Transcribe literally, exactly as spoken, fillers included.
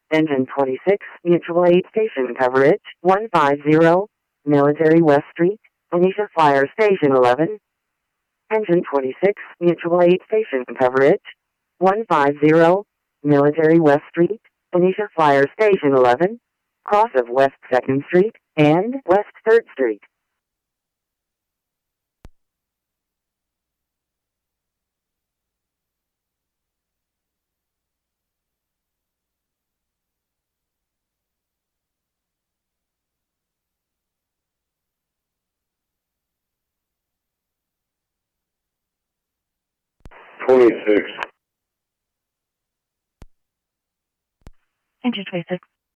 Engine twenty-six, Mutual Aid Station coverage, one five zero, Military West Street, Benicia Flyer Station eleven. Engine twenty-six, Mutual Aid Station coverage, one five zero, Military West Street, Benicia Flyer Station eleven, cross of West second Street, and West third Street. twenty-six. Engine twenty-six.